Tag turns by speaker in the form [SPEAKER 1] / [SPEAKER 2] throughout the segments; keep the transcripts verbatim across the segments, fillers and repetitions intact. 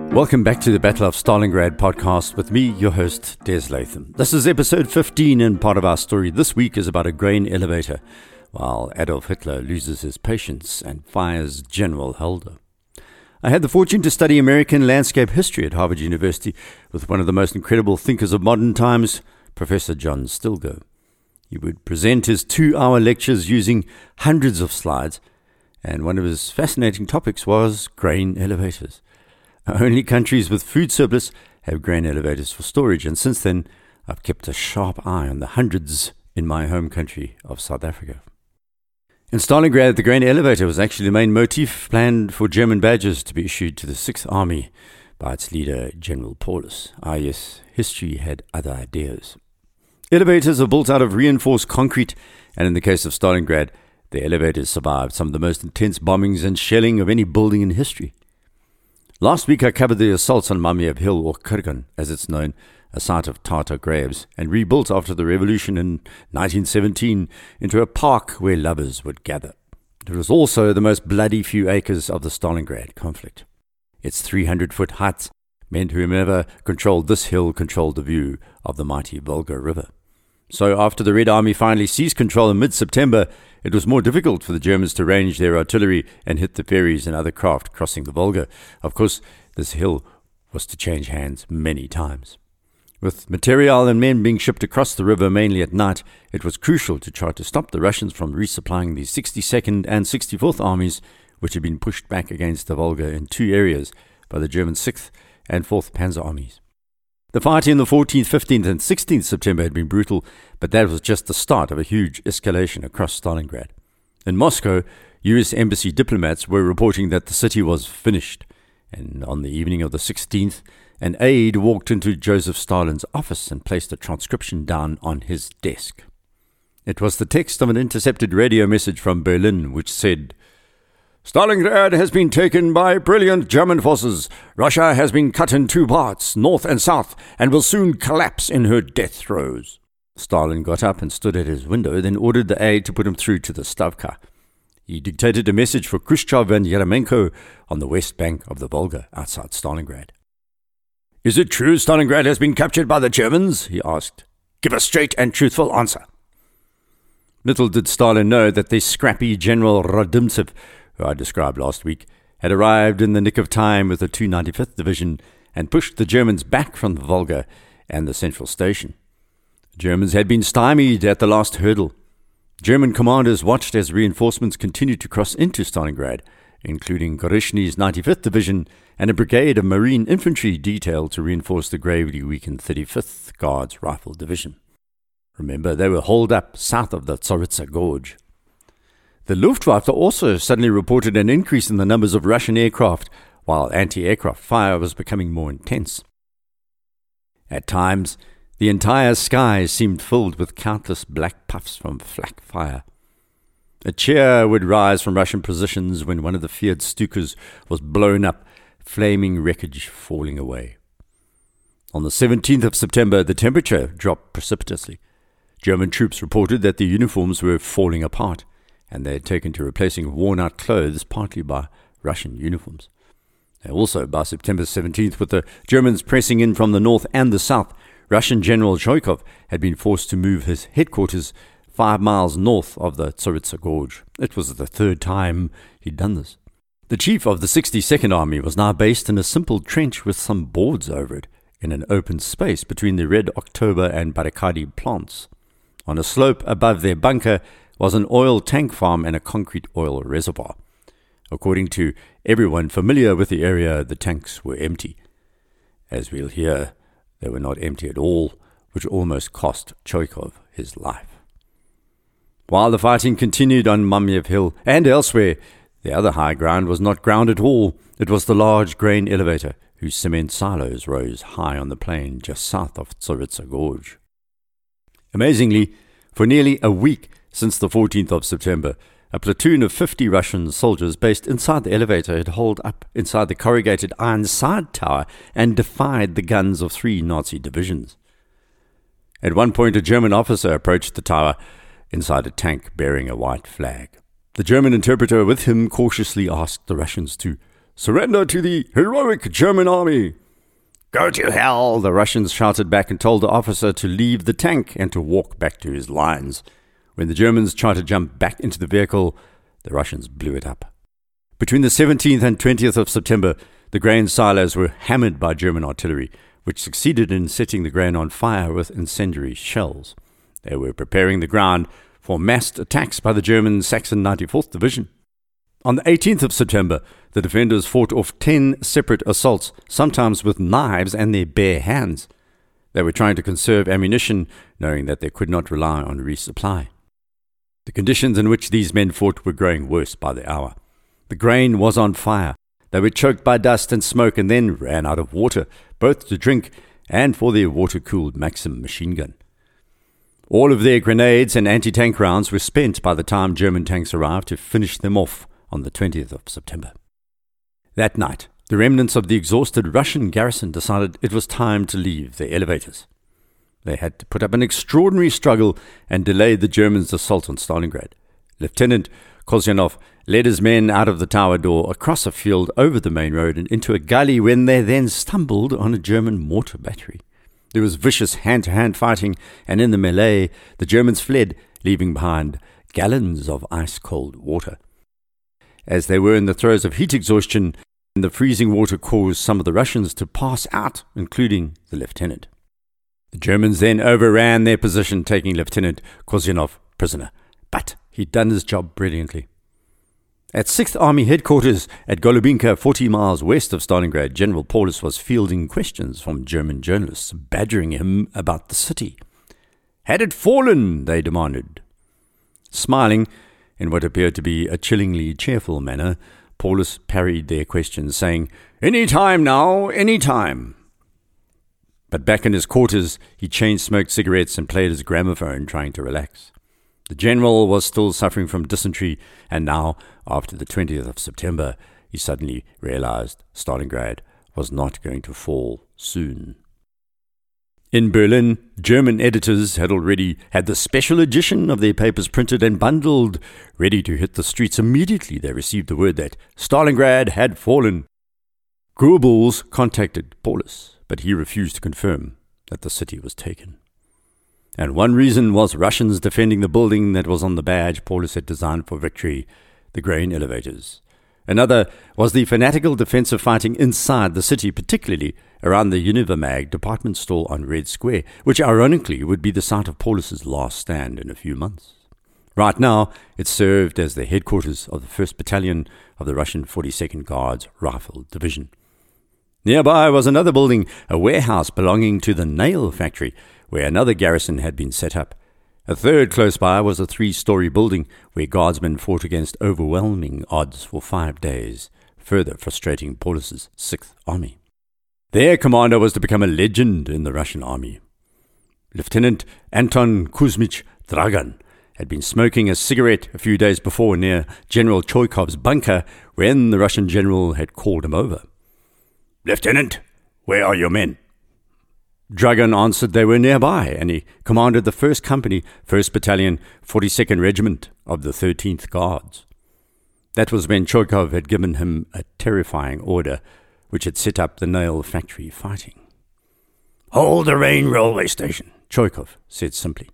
[SPEAKER 1] Welcome back to the Battle of Stalingrad podcast with me, your host, Des Latham. This is episode fifteen, and part of our story this week is about a grain elevator, while Adolf Hitler loses his patience and fires General Halder. I had the fortune to study American landscape history at Harvard University with one of the most incredible thinkers of modern times, Professor John Stilgoe. He would present his two-hour lectures using hundreds of slides, and one of his fascinating topics was grain elevators. Only countries with food surplus have grain elevators for storage, and since then I've kept a sharp eye on the hundreds in my home country of South Africa. In Stalingrad, the grain elevator was actually the main motif planned for German badges to be issued to the Sixth Army by its leader, General Paulus. Ah yes, history had other ideas. Elevators are built out of reinforced concrete, and in the case of Stalingrad, the elevators survived some of the most intense bombings and shelling of any building in history. Last week I covered the assaults on Mamiev Hill, or Kurgan as it's known, a site of Tatar graves, and rebuilt after the revolution in nineteen seventeen into a park where lovers would gather. It was also the most bloody few acres of the Stalingrad conflict. Its three hundred foot height meant whomever controlled this hill controlled the view of the mighty Volga River. So after the Red Army finally seized control in mid-September, it was more difficult for the Germans to range their artillery and hit the ferries and other craft crossing the Volga. Of course, this hill was to change hands many times. With material and men being shipped across the river mainly at night, it was crucial to try to stop the Russians from resupplying the sixty-second and sixty-fourth armies, which had been pushed back against the Volga in two areas by the German sixth and fourth Panzer armies. The fighting on the fourteenth, fifteenth and sixteenth September had been brutal, but that was just the start of a huge escalation across Stalingrad. In Moscow, U S embassy diplomats were reporting that the city was finished, and on the evening of the sixteenth, an aide walked into Joseph Stalin's office and placed a transcription down on his desk. It was the text of an intercepted radio message from Berlin which said, "Stalingrad has been taken by brilliant German forces. Russia has been cut in two parts, north and south, and will soon collapse in her death throes." Stalin got up and stood at his window, then ordered the aide to put him through to the Stavka. He dictated a message for Khrushchev and Yeremenko on the west bank of the Volga outside Stalingrad. "Is it true Stalingrad has been captured by the Germans?" he asked. "Give a straight and truthful answer." Little did Stalin know that the scrappy General Rodimtsev, who I described last week, had arrived in the nick of time with the two hundred ninety-fifth Division and pushed the Germans back from the Volga and the central station. The Germans had been stymied at the last hurdle. German commanders watched as reinforcements continued to cross into Stalingrad, including Gorishny's ninety-fifth Division and a brigade of Marine infantry detailed to reinforce the gravely weakened thirty-fifth Guards Rifle Division. Remember, they were holed up south of the Tsaritsa Gorge. The Luftwaffe also suddenly reported an increase in the numbers of Russian aircraft, while anti-aircraft fire was becoming more intense. At times, the entire sky seemed filled with countless black puffs from flak fire. A cheer would rise from Russian positions when one of the feared Stukas was blown up, flaming wreckage falling away. On the seventeenth of September, the temperature dropped precipitously. German troops reported that the uniforms were falling apart, and they had taken to replacing worn-out clothes partly by Russian uniforms. And also, by September seventeenth, with the Germans pressing in from the north and the south, Russian General Zhukov had been forced to move his headquarters five miles north of the Tsaritsa Gorge. It was the third time he'd done this. The chief of the sixty-second Army was now based in a simple trench with some boards over it, in an open space between the Red October and Barikadi plants. On a slope above their bunker was an oil tank farm and a concrete oil reservoir. According to everyone familiar with the area, the tanks were empty. As we'll hear, they were not empty at all, which almost cost Choikov his life. While the fighting continued on Mamiev Hill and elsewhere, the other high ground was not ground at all. It was the large grain elevator, whose cement silos rose high on the plain just south of Tsaritsa Gorge. Amazingly, for nearly a week since the fourteenth of September, a platoon of fifty Russian soldiers based inside the elevator had holed up inside the corrugated iron side tower and defied the guns of three Nazi divisions. At one point, a German officer approached the tower inside a tank bearing a white flag. The German interpreter with him cautiously asked the Russians to "Surrender to the heroic German army!" "Go to hell!" the Russians shouted back and told the officer to leave the tank and to walk back to his lines. When the Germans tried to jump back into the vehicle, the Russians blew it up. Between the seventeenth and twentieth of September, the grain silos were hammered by German artillery, which succeeded in setting the grain on fire with incendiary shells. They were preparing the ground for massed attacks by the German Saxon ninety-fourth Division. On the eighteenth of September, the defenders fought off ten separate assaults, sometimes with knives and their bare hands. They were trying to conserve ammunition, knowing that they could not rely on resupply. The conditions in which these men fought were growing worse by the hour. The grain was on fire. They were choked by dust and smoke and then ran out of water, both to drink and for their water-cooled Maxim machine gun. All of their grenades and anti-tank rounds were spent by the time German tanks arrived to finish them off on the twentieth of September. That night, the remnants of the exhausted Russian garrison decided it was time to leave their elevators. They had to put up an extraordinary struggle and delay the Germans' assault on Stalingrad. Lieutenant Kozyanov led his men out of the tower door, across a field, over the main road, and into a gully when they then stumbled on a German mortar battery. There was vicious hand-to-hand fighting, and in the melee, the Germans fled, leaving behind gallons of ice-cold water. As they were in the throes of heat exhaustion, the freezing water caused some of the Russians to pass out, including the lieutenant. The Germans then overran their position, taking Lieutenant Kozyanov prisoner. But he'd done his job brilliantly. At sixth Army headquarters at Golubinka, forty miles west of Stalingrad, General Paulus was fielding questions from German journalists, badgering him about the city. Had it fallen? They demanded. Smiling, in what appeared to be a chillingly cheerful manner, Paulus parried their questions, saying, "Any time now, any time." But back in his quarters, he chain-smoked cigarettes and played his gramophone, trying to relax. The general was still suffering from dysentery, and now, after the twentieth of September, he suddenly realized Stalingrad was not going to fall soon. In Berlin, German editors had already had the special edition of their papers printed and bundled, ready to hit the streets immediately they received the word that Stalingrad had fallen. Goebbels contacted Paulus, but he refused to confirm that the city was taken. And one reason was Russians defending the building that was on the badge Paulus had designed for victory, the grain elevators. Another was the fanatical defensive fighting inside the city, particularly around the Univermag department store on Red Square, which ironically would be the site of Paulus's last stand in a few months. Right now, it served as the headquarters of the first Battalion of the Russian forty-second Guards Rifle Division. Nearby was another building, a warehouse belonging to the nail factory, where another garrison had been set up. A third close by was a three-story building where guardsmen fought against overwhelming odds for five days, further frustrating Paulus's sixth Army. Their commander was to become a legend in the Russian army. Lieutenant Anton Kuzmich Dragan had been smoking a cigarette a few days before near General Choikov's bunker when the Russian general had called him over. "Lieutenant, where are your men?" Dragan answered they were nearby, and he commanded the first Company, first Battalion, forty-second Regiment of the thirteenth Guards. That was when Choikov had given him a terrifying order, which had set up the nail factory fighting. "Hold the Rain railway station," Choikov said simply.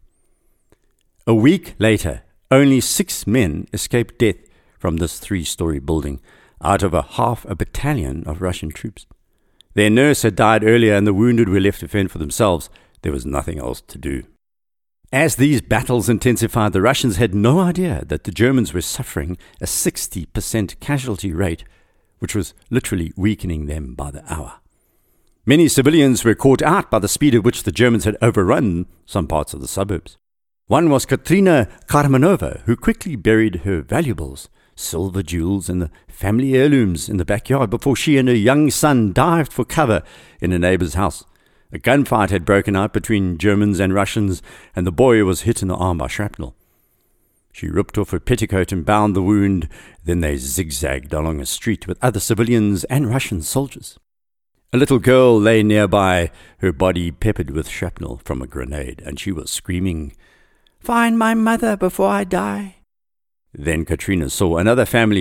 [SPEAKER 1] A week later, only six men escaped death from this three-story building, out of a half a battalion of Russian troops. Their nurse had died earlier and the wounded were left to fend for themselves. There was nothing else to do. As these battles intensified, the Russians had no idea that the Germans were suffering a sixty percent casualty rate, which was literally weakening them by the hour. Many civilians were caught out by the speed at which the Germans had overrun some parts of the suburbs. One was Katrina Karmanova, who quickly buried her valuables, silver jewels and the family heirlooms in the backyard before she and her young son dived for cover in a neighbor's house. A gunfight had broken out between Germans and Russians, and the boy was hit in the arm by shrapnel. She ripped off her petticoat and bound the wound. Then they zigzagged along a street with other civilians and Russian soldiers. A little girl lay nearby, her body peppered with shrapnel from a grenade, and she was screaming, "Find my mother before I die." Then Katrina saw another family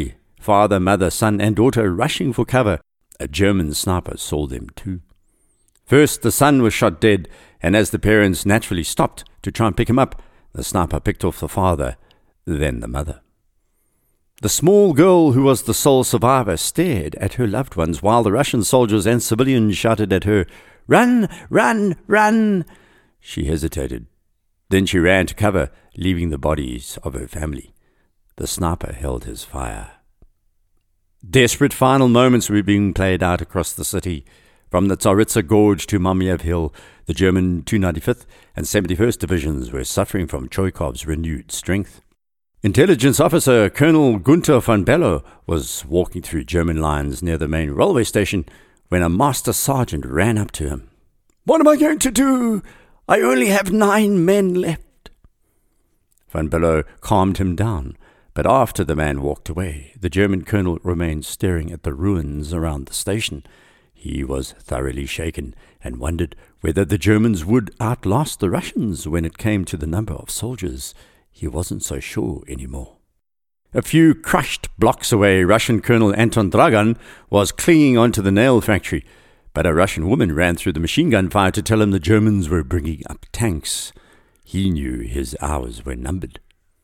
[SPEAKER 1] father, mother, son, and daughter rushing for cover. A German sniper saw them too. First, the son was shot dead, and as the parents naturally stopped to try and pick him up, the sniper picked off the father, then the mother. The small girl, who was the sole survivor, stared at her loved ones while the Russian soldiers and civilians shouted at her, "Run, run, run!" She hesitated. Then she ran to cover, leaving the bodies of her family. The sniper held his fire. Desperate final moments were being played out across the city. From the Tsaritsa Gorge to Mamiev Hill, the German two hundred ninety-fifth and seventy-first Divisions were suffering from Choikov's renewed strength. Intelligence officer Colonel Gunther von Bellow was walking through German lines near the main railway station when a master sergeant ran up to him. "What am I going to do? I only have nine men left." Von Bellow calmed him down, but after the man walked away, the German colonel remained staring at the ruins around the station. He was thoroughly shaken and wondered whether the Germans would outlast the Russians when it came to the number of soldiers. He wasn't so sure anymore. A few crushed blocks away, Russian Colonel Anton Dragan was clinging onto the nail factory, but a Russian woman ran through the machine gun fire to tell him the Germans were bringing up tanks. He knew his hours were numbered.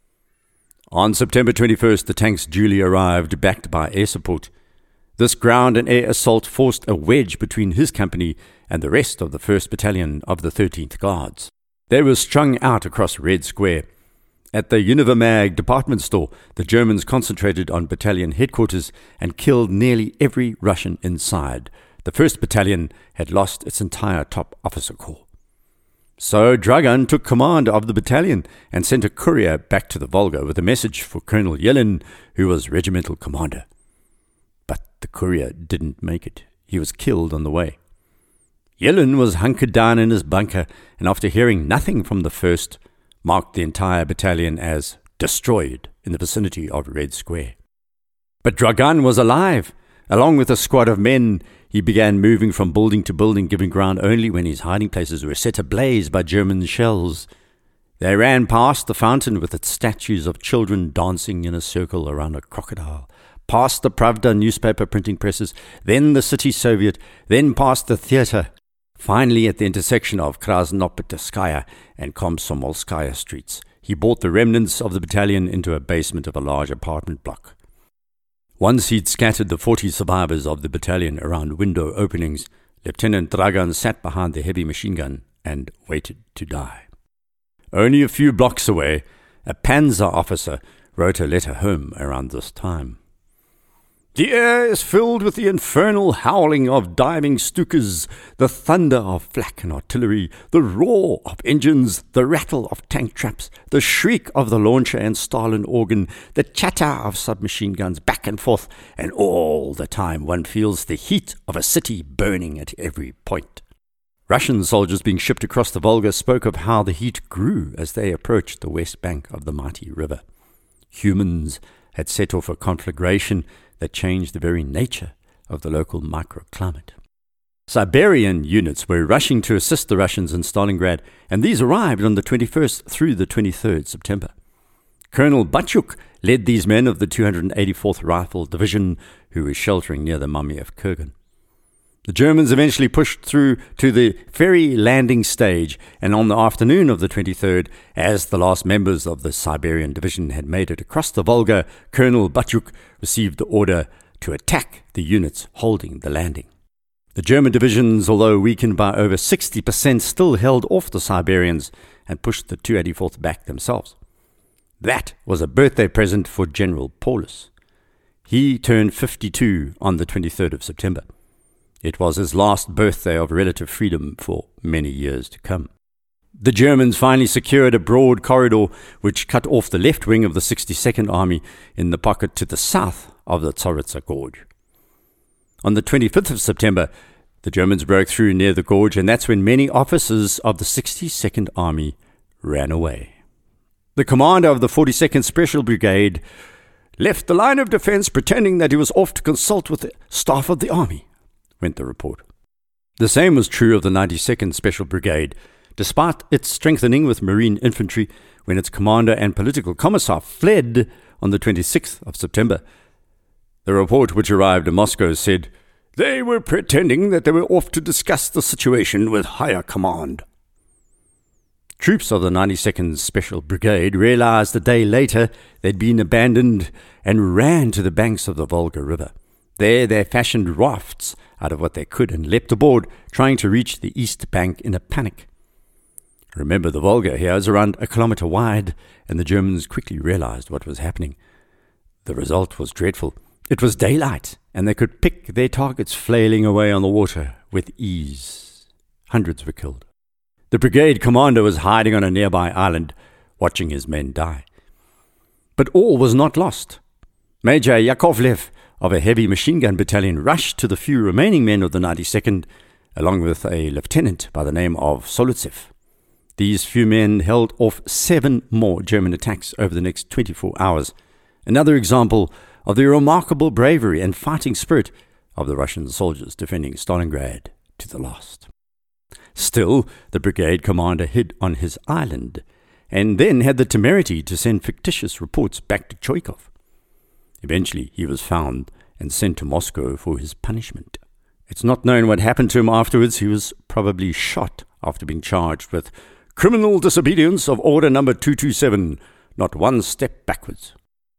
[SPEAKER 1] On September twenty-first, the tanks duly arrived, backed by air support. This ground and air assault forced a wedge between his company and the rest of the first Battalion of the thirteenth Guards. They were strung out across Red Square. At the Univermag department store, the Germans concentrated on battalion headquarters and killed nearly every Russian inside. The first Battalion had lost its entire top officer corps. So Dragan took command of the battalion and sent a courier back to the Volga with a message for Colonel Yelin, who was regimental commander. But the courier didn't make it. He was killed on the way. Yelin was hunkered down in his bunker, and after hearing nothing from the first, marked the entire battalion as destroyed in the vicinity of Red Square. But Dragan was alive. Along with a squad of men, he began moving from building to building, giving ground only when his hiding places were set ablaze by German shells. They ran past the fountain with its statues of children dancing in a circle around a crocodile, past the Pravda newspaper printing presses, then the City Soviet, then past the theatre. Finally, at the intersection of Krasnopetskaya and Komsomolskaya streets, he brought the remnants of the battalion into a basement of a large apartment block. Once he'd scattered the forty survivors of the battalion around window openings, Lieutenant Dragan sat behind the heavy machine gun and waited to die. Only a few blocks away, a panzer officer wrote a letter home around this time. "The air is filled with the infernal howling of diving Stukas, the thunder of flak and artillery, the roar of engines, the rattle of tank traps, the shriek of the launcher and Stalin organ, the chatter of submachine guns back and forth, and all the time one feels the heat of a city burning at every point." Russian soldiers being shipped across the Volga spoke of how the heat grew as they approached the west bank of the mighty river. Humans had set off a conflagration that changed the very nature of the local microclimate. Siberian units were rushing to assist the Russians in Stalingrad, and these arrived on the twenty-first through the twenty-third September. Colonel Batyuk led these men of the two hundred eighty-fourth Rifle Division, who was sheltering near the Mamiev Kurgan. The Germans eventually pushed through to the ferry landing stage, and on the afternoon of the twenty-third, as the last members of the Siberian Division had made it across the Volga, Colonel Batyuk received the order to attack the units holding the landing. The German divisions, although weakened by over sixty percent, still held off the Siberians and pushed the two hundred eighty-fourth back themselves. That was a birthday present for General Paulus. He turned fifty-two on the twenty-third of September. It was his last birthday of relative freedom for many years to come. The Germans finally secured a broad corridor which cut off the left wing of the sixty-second Army in the pocket to the south of the Tsaritsa Gorge. On the twenty-fifth of September, the Germans broke through near the gorge, and that's when many officers of the sixty-second Army ran away. The commander of the forty-second Special Brigade left the line of defense pretending that he was off to consult with the staff of the army, went the report. The same was true of the ninety-second Special Brigade. Despite its strengthening with Marine infantry, when its commander and political commissar fled on the twenty-sixth of September, The report which arrived in Moscow said, "They were pretending that they were off to discuss the situation with higher command." Troops of the ninety-second Special Brigade realized a day later they'd been abandoned and ran to the banks of the Volga River. There they fashioned rafts out of what they could and leapt aboard, trying to reach the east bank in a panic. Remember, the Volga here is around a kilometer wide, and the Germans quickly realized what was happening. The result was dreadful. It was daylight, and they could pick their targets flailing away on the water with ease. Hundreds were killed. The brigade commander was hiding on a nearby island, watching his men die. But all was not lost. Major Yakovlev of a heavy machine gun battalion rushed to the few remaining men of the ninety-second, along with a lieutenant by the name of Solutsev. These few men held off seven more German attacks over the next twenty-four hours. Another example of the remarkable bravery and fighting spirit of the Russian soldiers defending Stalingrad to the last. Still, the brigade commander hid on his island, and then had the temerity to send fictitious reports back to Choikov. Eventually, he was found and sent to Moscow for his punishment. It's not known what happened to him afterwards. He was probably shot after being charged with criminal disobedience of order number two two seven, not one step backwards.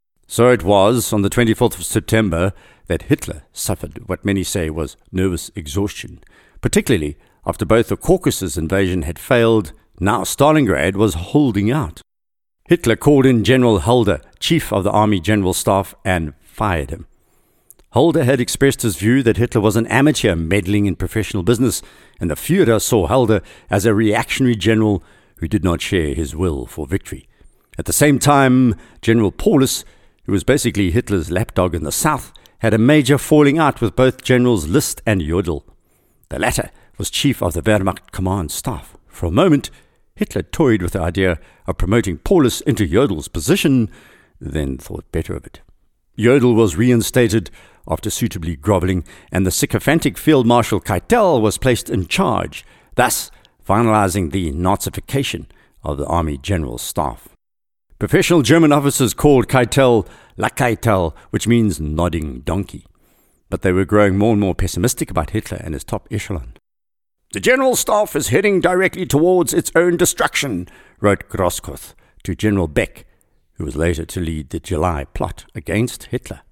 [SPEAKER 1] So it was on the twenty-fourth of September that Hitler suffered what many say was nervous exhaustion, particularly after both the Caucasus invasion had failed. Now Stalingrad was holding out. Hitler called in General Halder, chief of the Army General Staff, and fired him. Halder had expressed his view that Hitler was an amateur meddling in professional business, and the Führer saw Halder as a reactionary general who did not share his will for victory. At the same time, General Paulus, who was basically Hitler's lapdog in the south, had a major falling out with both Generals List and Jodl. The latter was chief of the Wehrmacht command staff. For a moment, Hitler toyed with the idea of promoting Paulus into Jodl's position, then thought better of it. Jodl was reinstated after suitably grovelling, and the sycophantic Field Marshal Keitel was placed in charge, thus finalizing the Nazification of the Army General Staff. Professional German officers called Keitel La Keitel, which means nodding donkey. But they were growing more and more pessimistic about Hitler and his top echelon. "The General Staff is heading directly towards its own destruction," wrote Grosskopf to General Beck, who was later to lead the July plot against Hitler.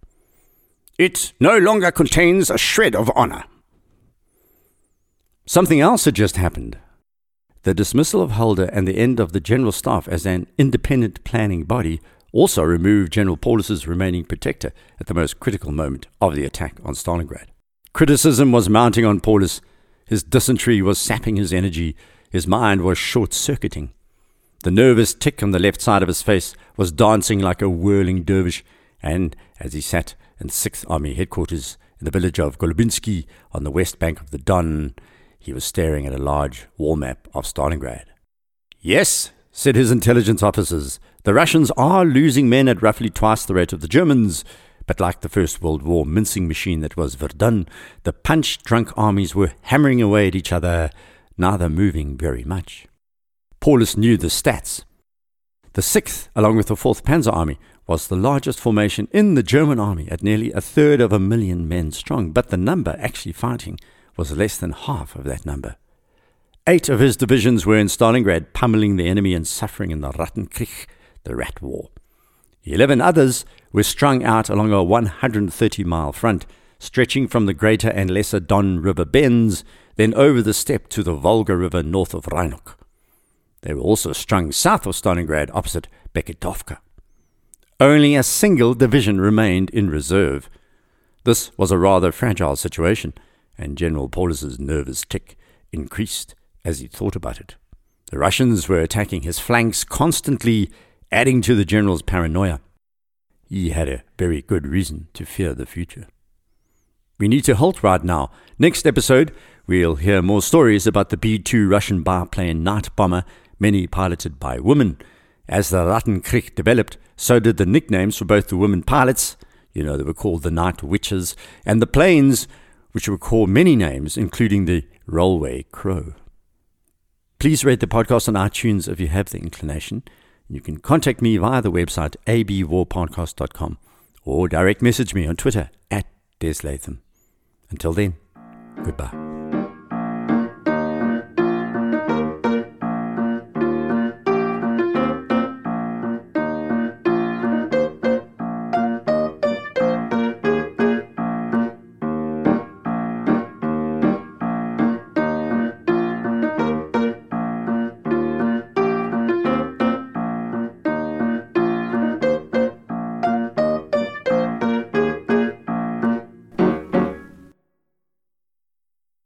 [SPEAKER 1] "It no longer contains a shred of honor." Something else had just happened. The dismissal of Halder and the end of the General Staff as an independent planning body also removed General Paulus's remaining protector at the most critical moment of the attack on Stalingrad. Criticism was mounting on Paulus. His dysentery was sapping his energy. His mind was short-circuiting. The nervous tick on the left side of his face was dancing like a whirling dervish, and as he sat in sixth Army headquarters in the village of Golubinsky on the west bank of the Don, he was staring at a large wall map of Stalingrad. "Yes," said his intelligence officers, "the Russians are losing men at roughly twice the rate of the Germans, but like the First World War mincing machine that was Verdun, the punch-drunk armies were hammering away at each other, neither moving very much." Paulus knew the stats. The sixth, along with the fourth Panzer Army, was the largest formation in the German army at nearly a third of a million men strong, but the number actually fighting was less than half of that number. Eight of his divisions were in Stalingrad, pummeling the enemy and suffering in the Rattenkrieg, the Rat War. Eleven others were strung out along a one hundred thirty mile front, stretching from the greater and lesser Don River bends, then over the steppe to the Volga River north of Rhynok. They were also strung south of Stalingrad, opposite Beketovka. Only a single division remained in reserve. This was a rather fragile situation, and General Paulus's nervous tick increased as he thought about it. The Russians were attacking his flanks constantly, adding to the general's paranoia. He had a very good reason to fear the future. We need to halt right now. Next episode, we'll hear more stories about the B two Russian biplane night bomber, many piloted by women. As the Rattenkrieg developed, so did the nicknames for both the women pilots, you know, they were called the Night Witches, and the planes, which were called many names, including the Railway Crow. Please rate the podcast on iTunes if you have the inclination. You can contact me via the website a b war podcast dot com or direct message me on Twitter at Des Latham. Until then, goodbye.